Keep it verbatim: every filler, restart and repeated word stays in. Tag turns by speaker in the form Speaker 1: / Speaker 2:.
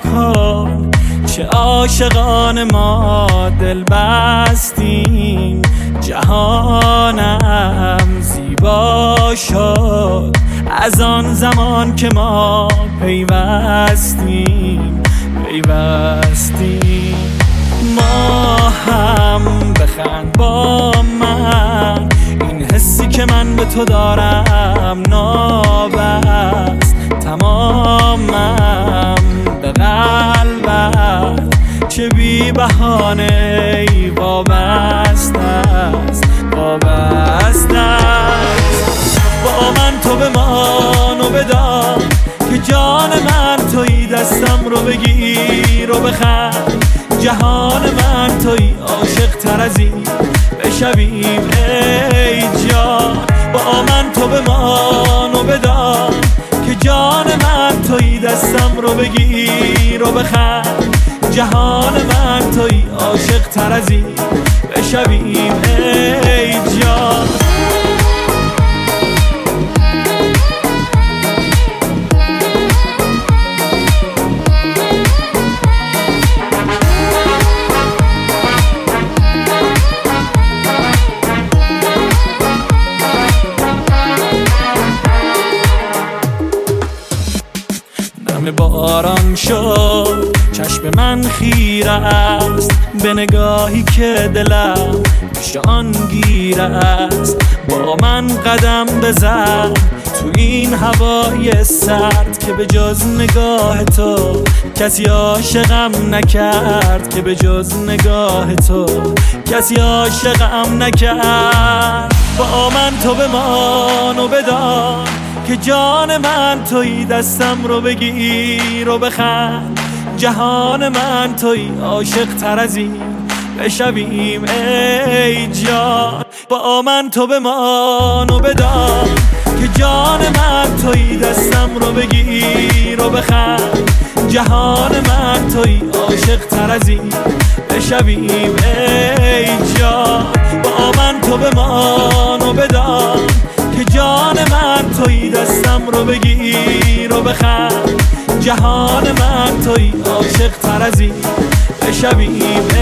Speaker 1: کن چه عاشقان ما دل بستیم، جهانم زیبا شد از آن زمان که ما پیوستیم پیوستیم. ما هم بخند با من، این حسی که من به تو دارم نابست تمامم به قلبت، چه بی بهانه ای وابسته است وابسته است. با من تو بمان و بدان که جان من تویی، دستم رو بگیر و بخند، جهان من تویی، عاشق تر از این بشویم ای جان. با من تو بمان و بدان که جان من تویی، دستم رو بگیر و بخند، جهان من تویی، عاشق تر از این بشویم ای جان. باران شد چشم من خیره است به نگاهی که دلم پیش آن گیره است. با من قدم بزن تو این هوای سرد که به جز نگاه تو کسی عاشقم نکرد، که به جز نگاه تو کسی عاشقم نکرد. با من تو بمان و بدان که جان من تویی، دستم رو بگیر و بخند، جهان من تویی، عاشق تر از این بشویم ای جان. با من تو بمان و بدان که جان من تویی، دستم رو بگیر و بخند، جهان من تویی، عاشق تر از این بشویم ای جان. با من تو بمان و بدان که جان من تویی، دستم رو بگیر و بخند، جهان من تویی، عاشق تر از این بشویم